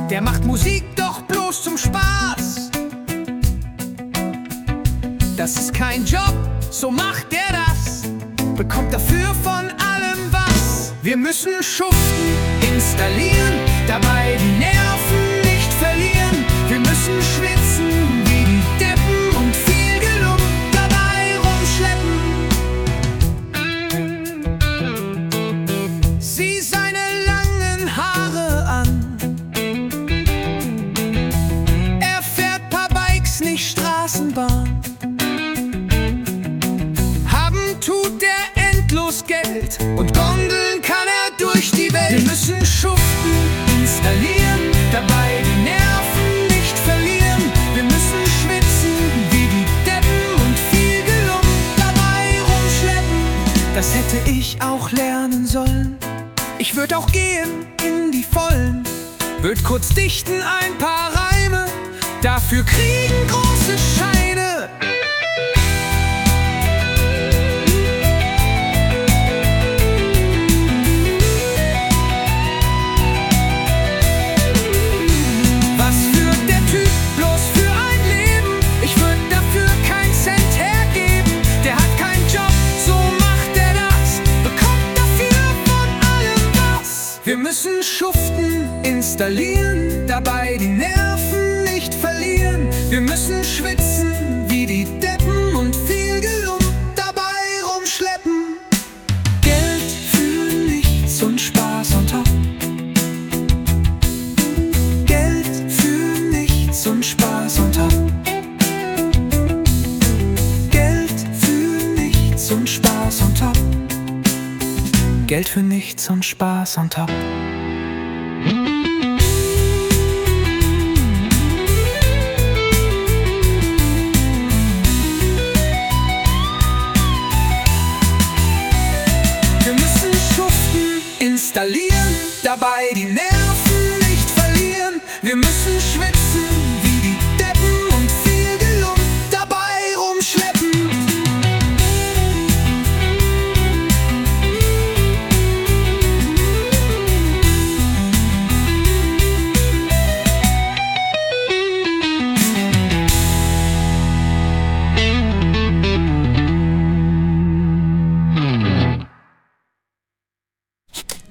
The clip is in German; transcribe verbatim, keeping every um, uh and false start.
Der macht Musik doch bloß zum Spaß. Das ist kein Job, so macht er das. Bekommt dafür von allem was. Wir müssen schuften, installieren, dabei die Nerven nicht verlieren. Wir müssen schwitzen wie die Deppen und viel Gelump dabei rumschleppen. Sieh seine langen Haare an. Er fährt paar Bikes, nicht Straßenbahn. Haben tut er endlos Geld und gondeln kann er durch die Welt. Wir müssen schuften, installieren, dabei die Nerven nicht verlieren. Wir müssen schwitzen wie die Deppen und viel Gelump dabei rumschleppen. Das hätte ich auch lernen sollen. Ich würd auch gehen in die Vollen, würd kurz dichten ein paar Reime, dafür kriegen große Scheine. Was führt der Typ bloß für ein Leben? Ich würd dafür kein Cent hergeben. Der hat keinen Job, so macht er das, bekommt dafür von allem was. Wir müssen schuften, installieren, dabei die Nerven nicht verlieren. Wir müssen schwitzen wie die Deppen und viel Gelump dabei rumschleppen. Geld für nichts und Spaß on top. Geld für nichts und Spaß on top. Geld für nichts und Spaß on top. Geld für nichts und Spaß on top. Wir müssen schuften, installieren, dabei die Nerven nicht verlieren. Wir müssen schwitzen